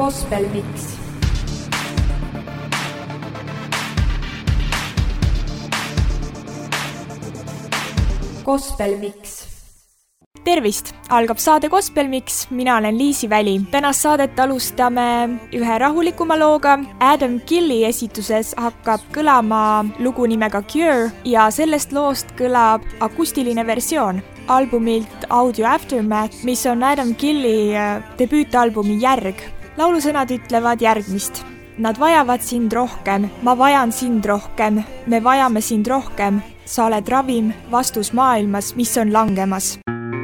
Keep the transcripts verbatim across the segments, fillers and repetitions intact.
Gospel Mix. Gospel Mix. Tervist! Algab saade Gospel Mix, mina olen Liisi Väli. Tänast saadet alustame ühe rahulikuma looga. Adam Gilli esituses hakkab kõlama lugu nimega Cure ja sellest loost kõlab akustiline versioon albumilt Audio Aftermath, mis on Adam Gilli debüütalbumi järg. Laulusõnad ütlevad järgmist. Nad vajavad sind rohkem, ma vajan sind rohkem, me vajame sind rohkem. Sa oled ravim, vastus maailmas, mis on langemas.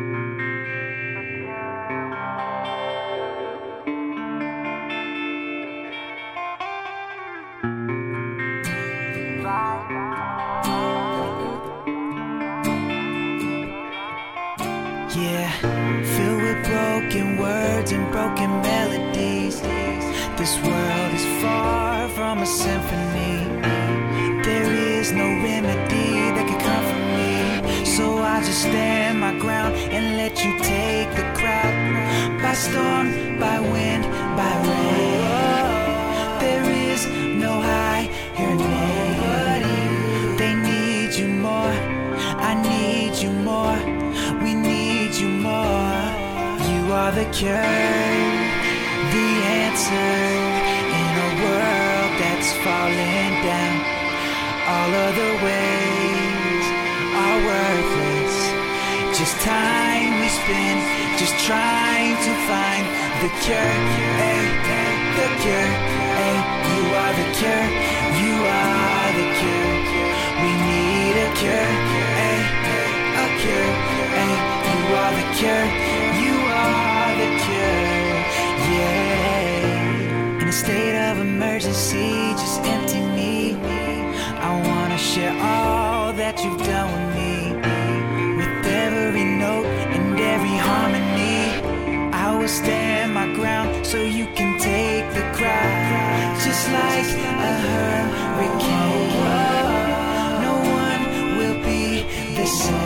Yeah, filled with broken words and broken melodies. This world is far from a symphony. There is no remedy that can come from me. So I just stand my ground and let you take the crowd. By storm, by wind, by rain. There is no higher name. They need you more, I need you more. We need you more. You are the cure, the answer in a world that's falling down. All of the ways are worthless. Just time we spend, just trying to find the cure. Ay, the cure. Ay, you are the cure. You are the cure. We need a cure. Ay, a cure. Ay, you are the cure. You are the cure. Yeah. In a state of emergency, just empty me. I wanna share all that you've done with me. With every note and every harmony, I will stand my ground so you can take the crowd. Just like a hurricane, no one will be the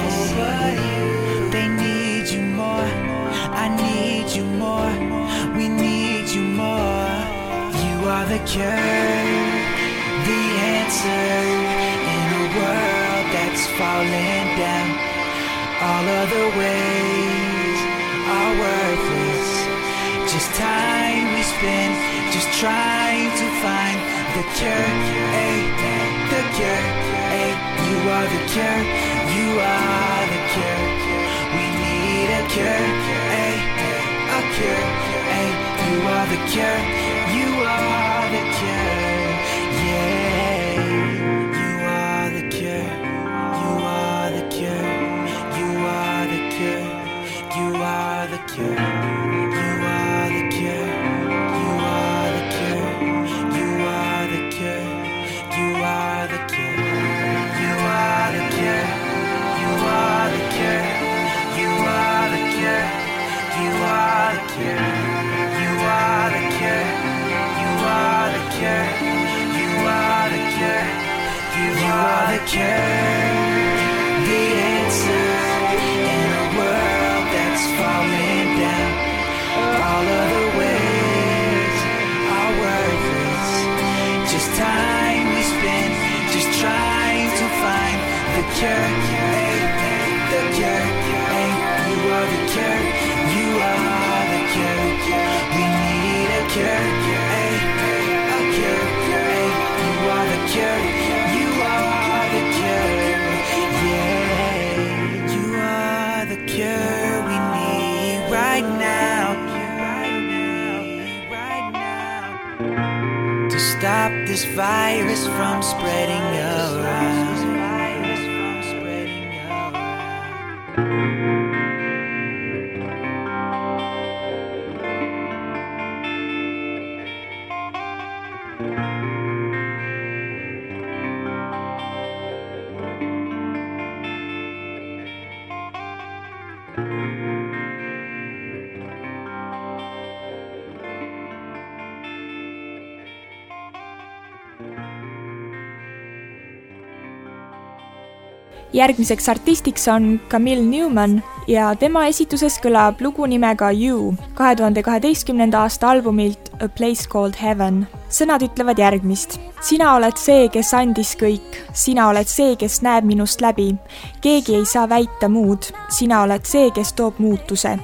same. They need you more, I need you more. We need you more. You are the cure, the answer in a world that's falling down. All of the ways are worthless. Just time we spend, just trying to find the cure. Ay, the cure. Ay, you are the cure. You are the cure. We need a cure. Ay, a cure. Ay, you are the cure. You are the cure. Yeah. You are the cure. You are the cure. You are the cure. You are the cure. You are the cure. You are the cure. You are the cure. You are the cure. You are the cure. You are the cure. You are the cure. You are the cure. You are the cure. You are the cure. You are the cure. You are the cure. The answer in a world that's falling down. All of the ways are worthless. Just time we spend, just trying to find the cure. Ay, the cure. Ay, you are the cure. You are the cure. We need a cure. Ay, a cure. Ay, you are the cure. You are the cure. Yeah. You are the cure we need right now. Right now. To stop this virus from spreading around. Järgmiseks artistiks on Camille Newman ja tema esituses kõlab lugu nimega You kahe tuhande kaheteistkümnenda aasta albumilt A Place Called Heaven. Sõnad ütlevad järgmist. Sina oled see, kes andis kõik. Sina oled see, kes näeb minust läbi. Keegi ei saa väita muud. Sina oled see, kes toob muutuse.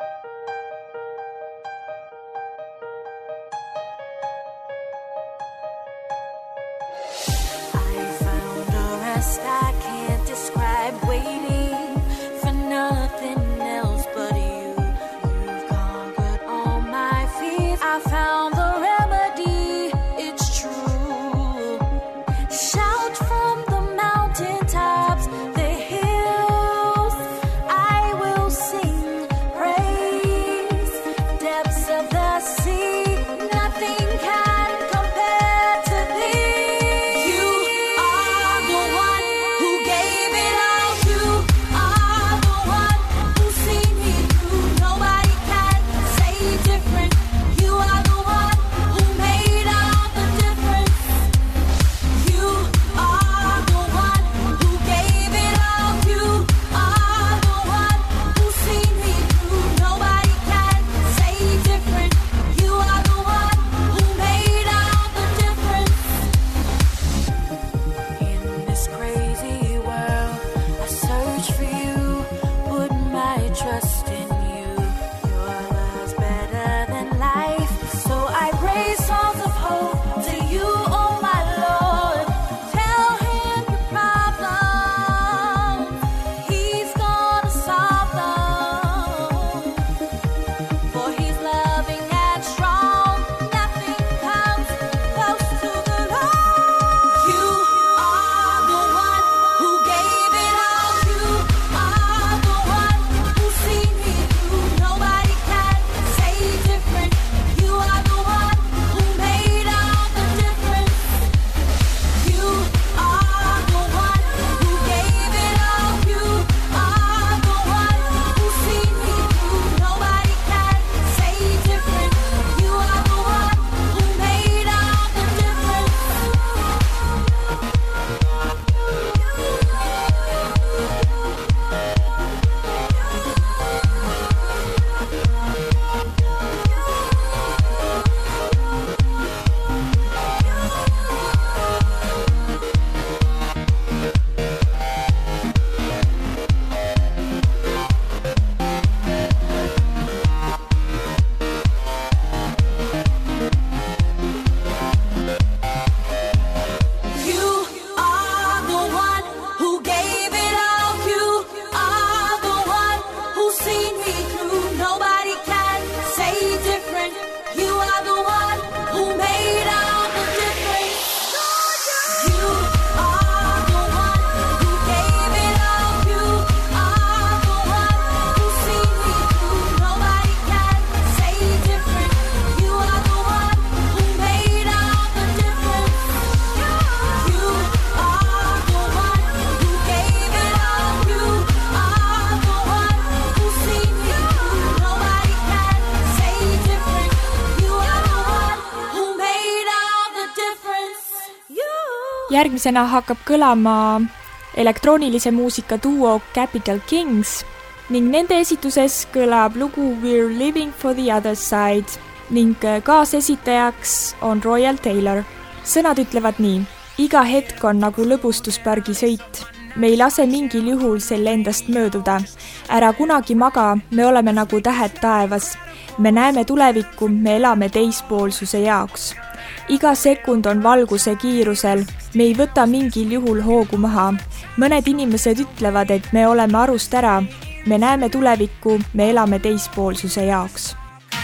Järgmisena hakkab kõlama elektroonilise muusika duo Capital Kings ning nende esituses kõlab lugu We're Living for the Other Side ning kaasesitajaks on Royal Taylor. Sõnad ütlevad nii. Iga hetk on nagu lõbustuspargi sõit. Me ei lase mingil juhul selle endast mööduda. Ära kunagi maga, me oleme nagu tähed taevas. Me näeme tulevikku, me elame teispoolsuse jaoks. Iga sekund on valguse kiirusel. Me ei võta mingil juhul hoogu maha. Mõned inimesed ütlevad, et me oleme arust ära. Me näeme tulevikku, me elame teispoolsuse jaoks.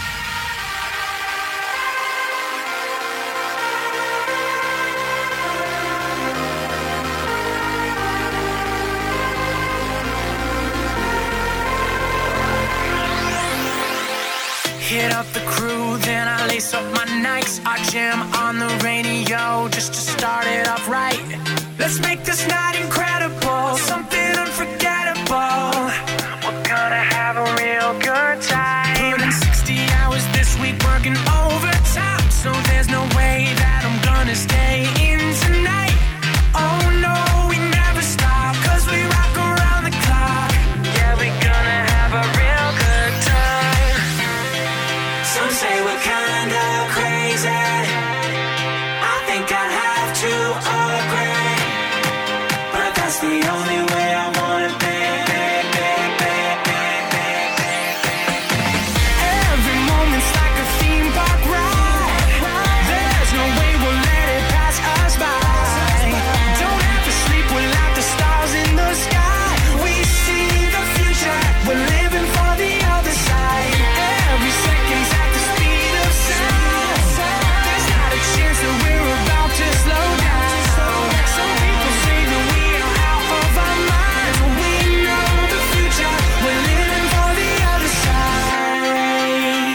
Hit up the crew, then I lace up my Nikes. I jam on the radio just to start it off right. Let's make this night incredible, something unforgettable. We're gonna have a real good time. Put in sixty hours this week working overtime, so there's no way that I'm gonna stay in tonight. Oh no, we never stop, cause we rock around the clock. Yeah, we're gonna have a real good time. Some say we're kinda crazy. to agree, but that's the only way I wanna be. Every moment's like a theme park ride. There's no way we'll let it pass us by. Don't have to sleep without the stars in the sky. We see the future, we're living for the other side. Every second's at the speed of sound. There's not a chance that we're about to slow down. Some people say that we are out of our minds, but we know the future, we're living for the other side.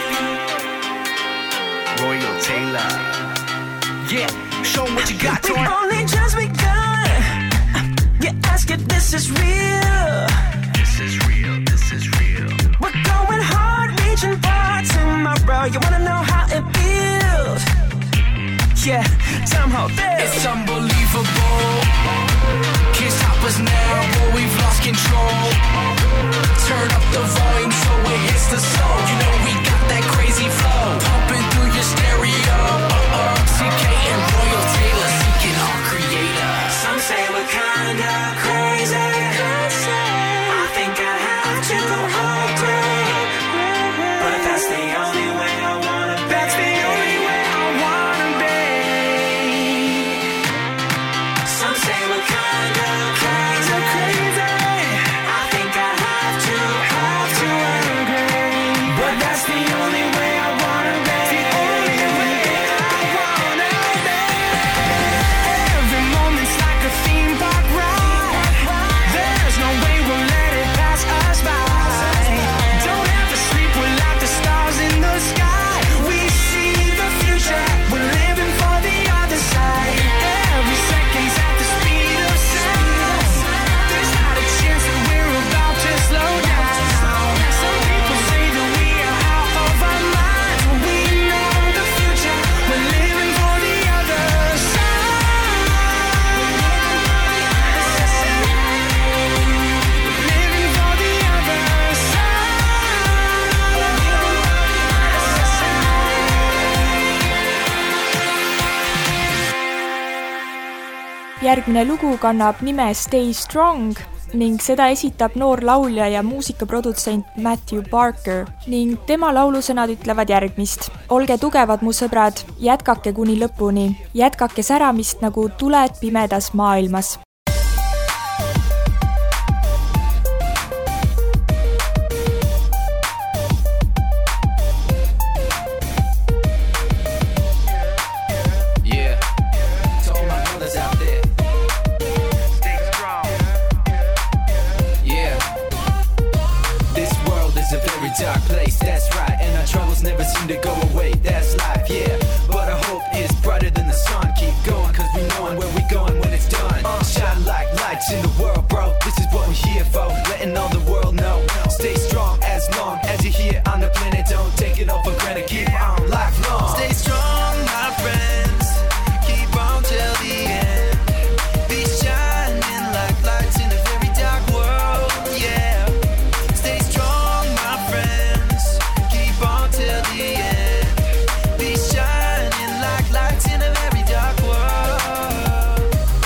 Royal Taylor, yeah, show 'em what you got, Torn. We've only just begun. You ask if this is real. This is real, this is real. We're going hard, reaching for tomorrow. You wanna know how it feels? Yeah, somehow this. It's unbelievable. Can't stop us now, boy, we've lost control. Turn up the volume so it hits the soul. You know we got that crazy flow, pumping through your stereo. Uh-uh, C K and Royal Taylor, seeking our creator. Some say we're kinda crazy. I think I have to agree, but that's the only way I wanna be. That's the only way I wanna be. Some say we're kinda crazy, crazy. I think I have to, have to agree, but that's the only way I wanna be. The only way I wanna be. Every moment's like a theme park ride. There's no way we'll let it pass us by. Don't have to sleep without the stars in the sky. We see the future, we're living for the other side. Every second's at the speed of sound. There's not a chance that we're about to slow down. Some people say that we are out of our minds, but we know the future, we're living for the other side. Living for the other side. Järgmine lugu kannab nime Stay Strong ning seda esitab noor laulja ja muusikaprodutsent Matthew Barker ning tema laulusõnad ütlevad järgmist. Olge tugevad, mu sõbrad, jätkake kuni lõpuni, jätkake säramist nagu tuled pimedas maailmas. Yeah, to all my brothers out there, stay strong. Yeah, this world is a very dark place, that's right, and our troubles never seem to go away, that's life, yeah. But our hope is brighter than the sun, keep going, cause we knowin' where we're going when it's done. Uh, shine like lights in the world, bro, this is what we're here for, letting all the world know. Stay strong as long as you're here on the planet, don't take it all for granted, keep on lifelong. Stay strong, my friends, keep on till the end. Be shining like lights in a very dark world, yeah. Stay strong, my friends, keep on till the end. Be shining like lights in a very dark world.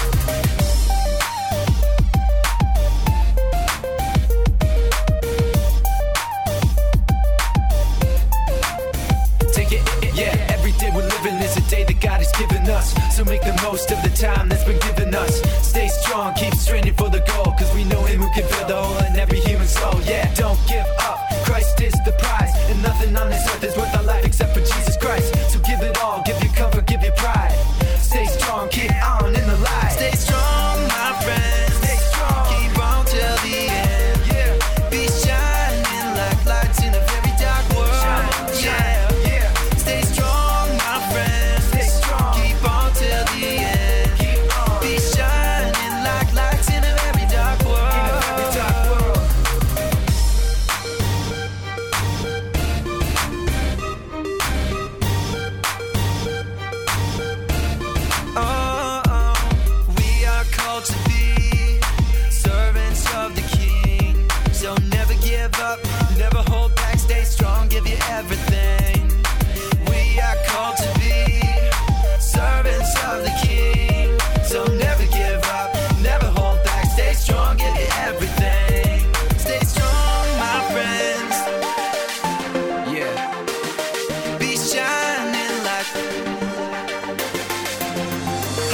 Take it, yeah, every day we're living is a day that God has given us. So make the most of the time that's been given us. Stay strong, keep straining for the goal, cause we know him who can fill the hole in every human soul, yeah. Don't give up, Christ is the prize, and nothing on this earth is worth our life except for Jesus Christ. So give it all, give your comfort, give your pride. Stay strong, keep on in the light. Stay strong, my friends, stay strong, keep on till the end, yeah. Be shining like lights in a very dark world, yeah, yeah. Stay strong, my friends, stay strong, keep on till the end, keep on. Be shining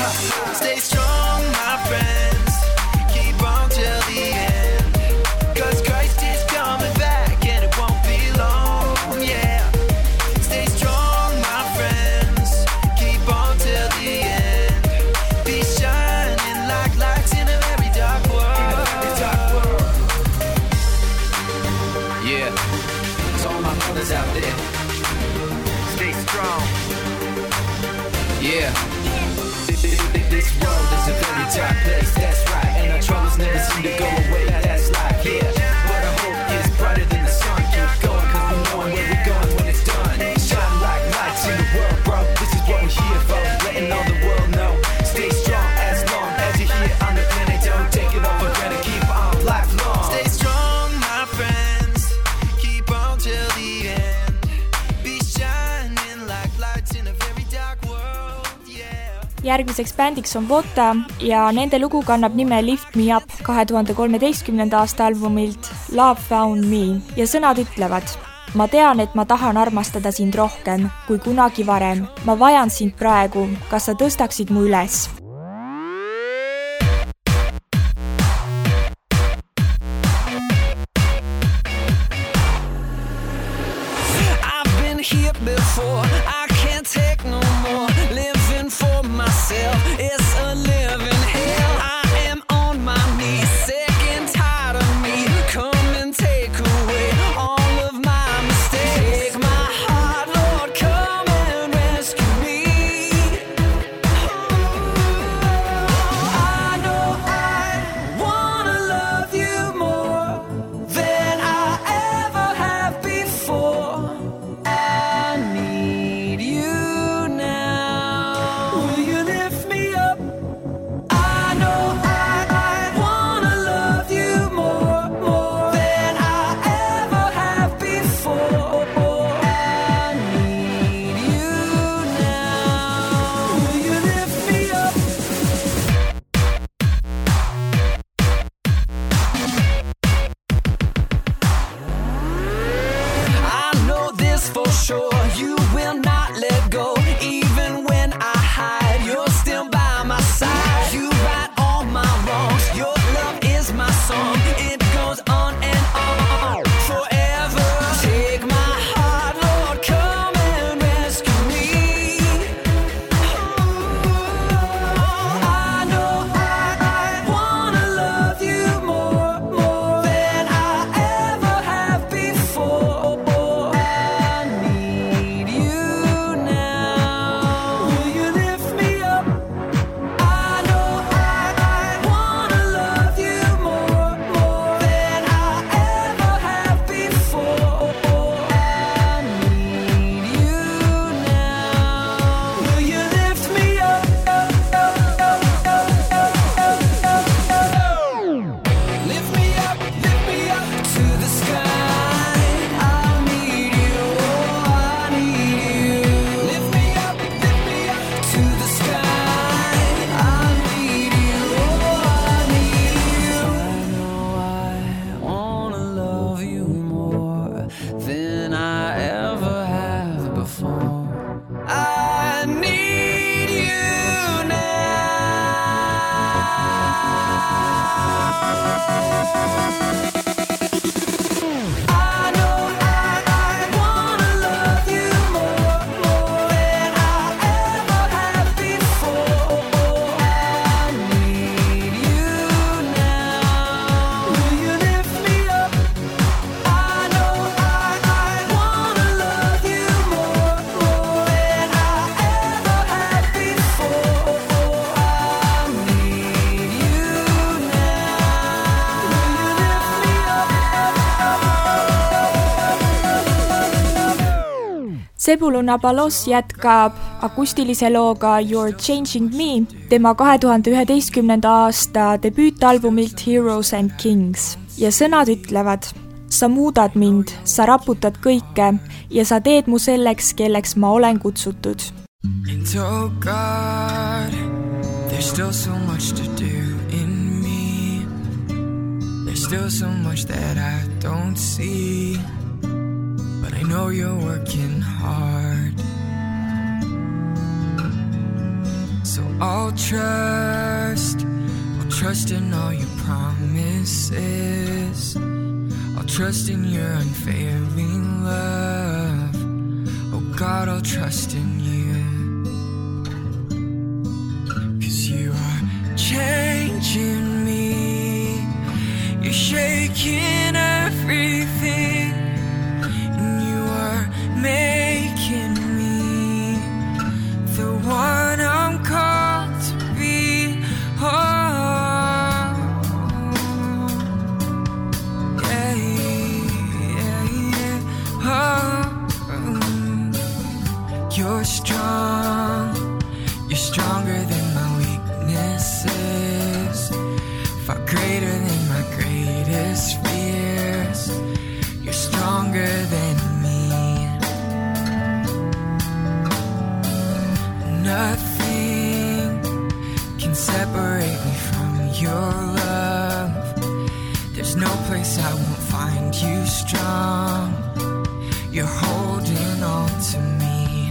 Stay strong, my friends. Keep on till the end. Cause Christ is coming back and it won't be long, yeah. Stay strong, my friends. Keep on till the end. Be shining like lights in a very dark world. Dark world. Yeah, to all my brothers out there, stay strong. Yeah. This world is a very dark place, that's right. And our troubles never seem to go away, that's life, yeah. But our hope is brighter than the sun. Keep going, cause we know where we're going when it's done. Shine like lights in the world, bro. This is what we're here for, letting all the world know. Stay strong as long as you're here on the planet. Don't take it all for granted, keep on lifelong. Stay strong, my friends. Keep on till the end. Be shining like lights in a very dark world, yeah. Järgmiseks bändiks on Vota ja nende lugu kannab nime Lift Me Up kahe tuhande kolmeteistkümnenda aasta albumilt Love Found Me ja sõnad ütlevad: ma tean, et ma tahan armastada sind rohkem kui kunagi varem. Ma vajan sind praegu, kas sa tõstaksid mu üles? I've been here before, I can't take no more. Living for myself, it's a living hell. I am on my knees, sick and tired of me. Come and take away all of my mistakes. Take my heart, Lord, come and rescue me. I know I wanna love you more than I ever have before. I need you now. Will you lift me up? I know I, I wanna love you more, more than I ever have before. I need you now. Will you lift me up? I know this for sure, you will not let go. Even when I hide, you're still by my side. You right all my wrongs, your love is my song. It goes on and on forever. Take my heart, Lord, come and rescue me. I know I, I wanna love you more, more than I ever have before. I need you now. Will you lift me up? I know I, I wanna love you more, more than I ever have before. I need you now. Will you lift me up? Lift me up, lift me up to the sky. I need you, oh, I need you. Lift me up, lift me up to the sky. I need you, oh, I need you. I know I wanna love you more than I ever have before. I need you now. I know I, I wanna love you more, more than I ever have before. I need you now. Will you lift me up? I know I, I wanna love you more, more than I ever have before. I need you now. Will you lift me Sebuluna Balos jätkab akustilise looga You're Changing Me tema kahe tuhande üheteistkümnenda aasta debüütalbumilt Heroes and Kings ja sõnad ütlevad: sa muudad mind, sa raputad kõike ja sa teed mu selleks, kelleks ma olen kutsutud. And oh God, there's still so much to do in me. There's still so much that I don't see, but I know you're working hard. So I'll trust, I'll trust in all your promises. I'll trust in your unfailing love. Oh God, I'll trust in you. 'Cause you are changing me. You're shaking everything. And you are making me the one I'm called to be. Oh, yeah, yeah, yeah. Oh, you're strong. You're stronger than my weaknesses. Far greater than my greatest fears. You're stronger than me. Nothing can separate me from your love. There's no place I won't find you strong. You're holding on to me.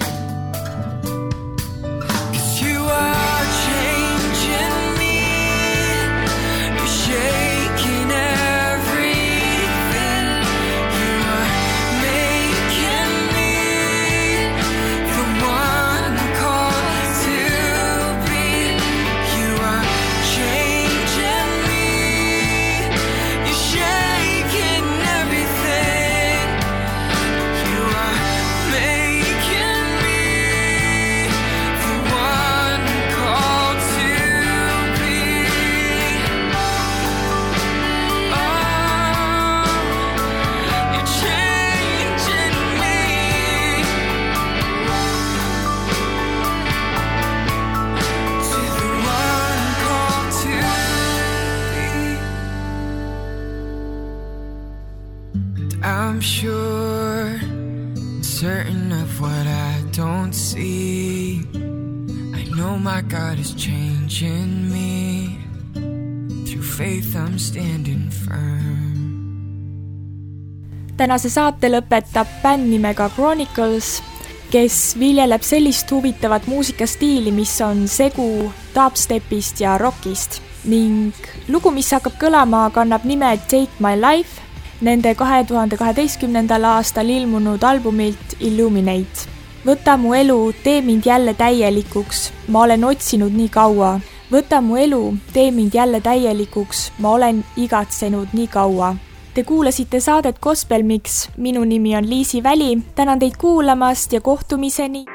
'Cause you are changing me. You're shaking everything. You are making me the one called to be. You are changing me. You're shaking everything. You are making me the one called to be. Oh, you're changing me to the one called to be. I'm sure, certain of what I don't see. I know my God is changing me. Through faith I'm standing firm. Tänase saate lõpetab bänd nimega Chronicles, kes viljeleb sellist huvitavat muusikastiili, mis on segu dubstepist ja rockist. Ning lugu, mis hakkab kõlama, kannab nime Take My Life, nende kahe tuhande kaheteistkümnendal aastal ilmunud albumilt Illuminate. Võta mu elu, tee mind jälle täielikuks, ma olen otsinud nii kaua. Võta mu elu, tee mind jälle täielikuks, ma olen igatsenud nii kaua. Te kuulasite saadet Gospel Mix, minu nimi on Liisi Väli, tänan teid kuulamast ja kohtumiseni.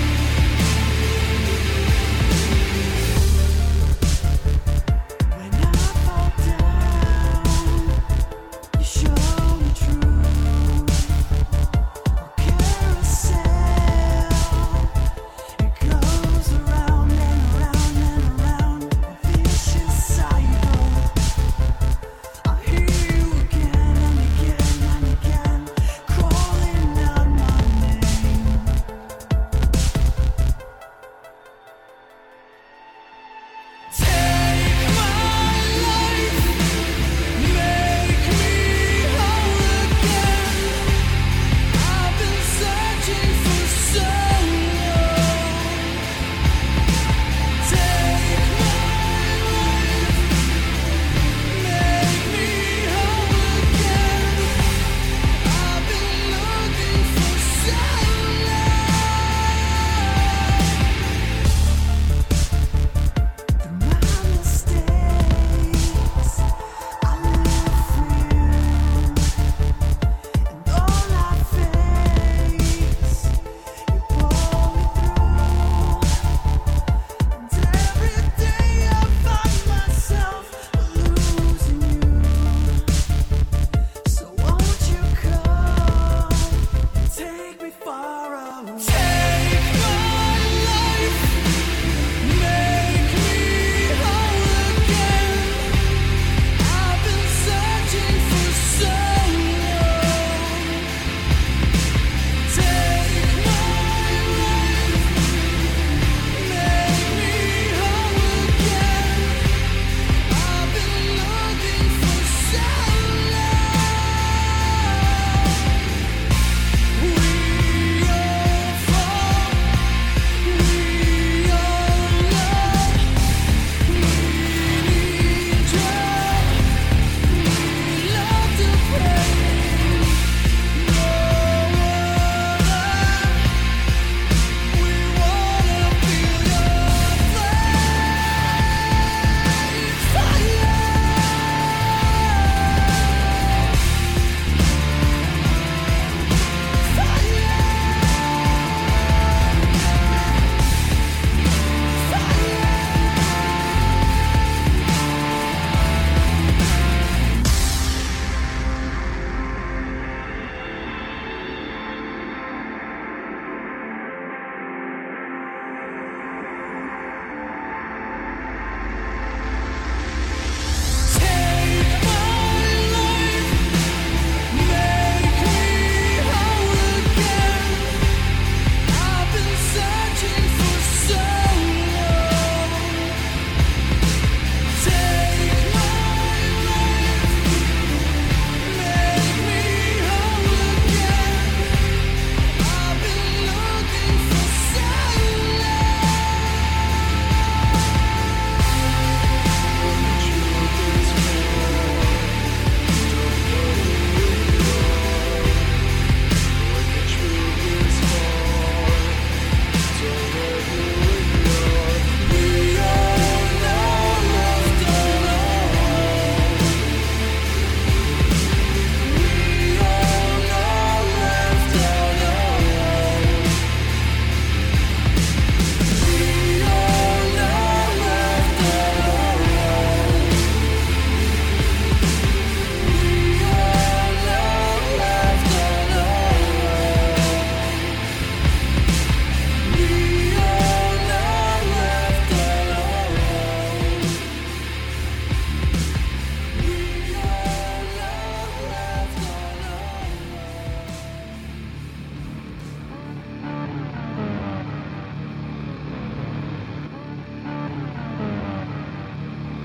When I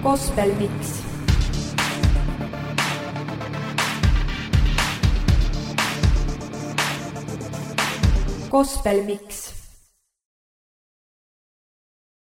Gospel Mix. Gospel Mix.